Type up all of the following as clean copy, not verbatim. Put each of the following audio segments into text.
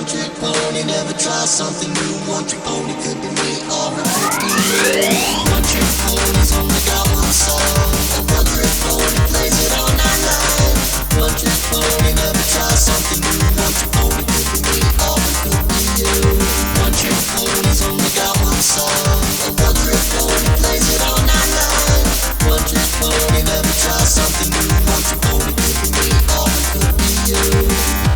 trick pony, never try something new. One trick pony could be me or it could be you. One trick pony's only got one song, and one trick pony plays it all night long. One trick pony, never try something new. One trick pony could be me or it could be you. One trick pony's only got one song, and one trick pony plays it all night long. One trick pony, never try something new. One trick pony could be me or it could be you.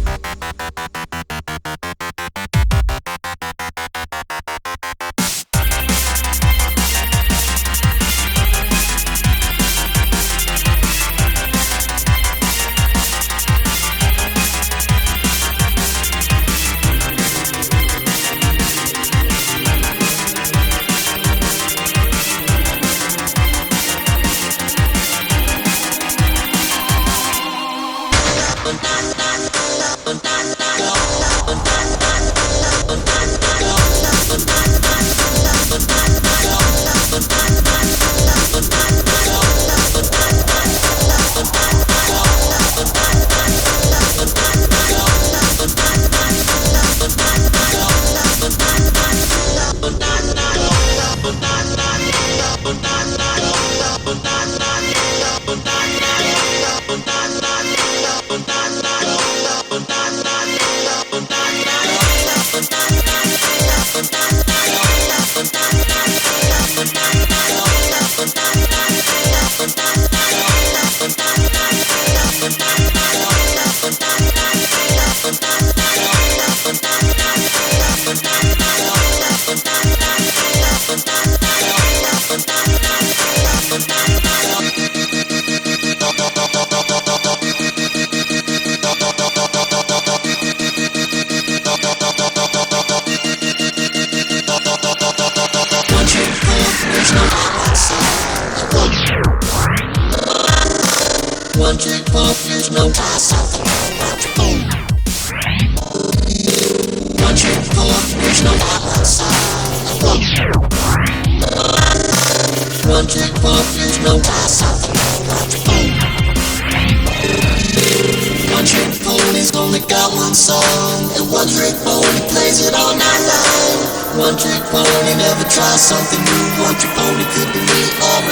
One trick pony, there's no try something new. One trick pony, there's no one song. One trick pony, there's no try something new. One trick pony's only got one song, and one trick pony plays it all night long. One trick pony, never try something new. One trick pony could be me or